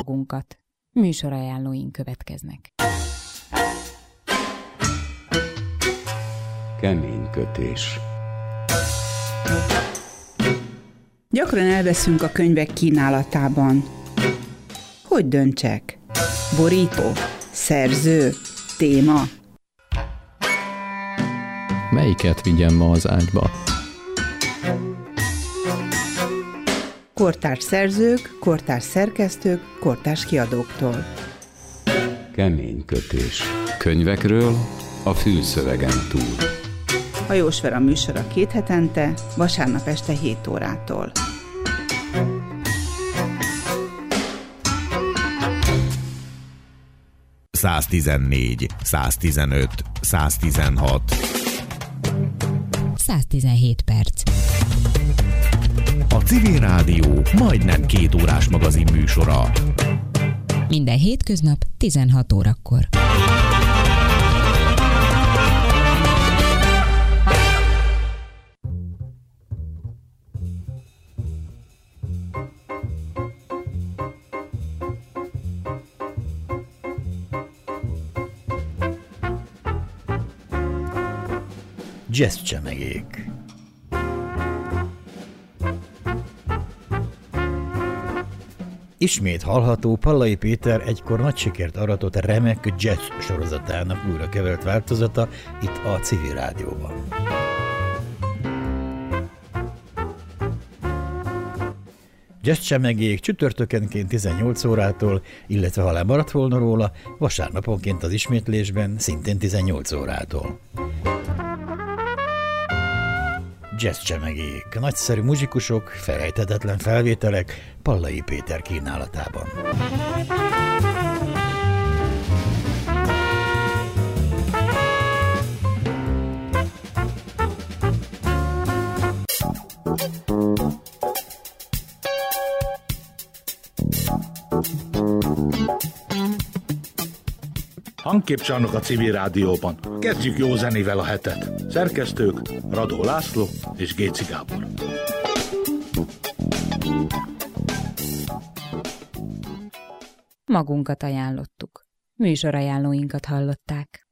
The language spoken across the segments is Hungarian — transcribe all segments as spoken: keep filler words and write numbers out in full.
magunkat. Műsorajánlóink következnek. Kemény kötés. Gyakran elveszünk a könyvek kínálatában. Hogy döntsek? Borító? Szerző? Téma? Melyiket vigyem ma az ágyba? Kortárs szerzők, kortárs szerkesztők, kortárs kiadóktól. Kemény kötés. Könyvekről a fülszövegen túl. A Jósfera műsora két hetente, vasárnap este hét órától. száztizennégy, száztizenöt, száztizenhat. száztizenhét perc. A Civil Rádió majdnem két órás magazin műsora. Minden hétköznap tizenhat órakor. Jazzcsemegék. Ismét hallható Pallai Péter egykor nagy sikert aratott remek jazz sorozatának újra kevert változata itt a Civil Rádióban. Jazzcsemegék csütörtökenként tizennyolc órától, illetve ha lemaradt volna róla, vasárnaponként az ismétlésben szintén tizennyolc órától. Jazzcsemegék, nagyszerű muzsikusok, felejthetetlen felvételek Pallai Péter kínálatában. Hangképcsarnok a Civil Rádióban. Kezdjük jó zenével a hetet. Szerkesztők Radó László és Géci Gábor. Magunkat ajánlottuk. Műsorajánlóinkat hallották.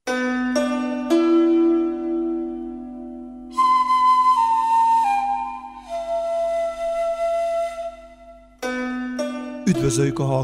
Üdvözöljük a hallgatókat!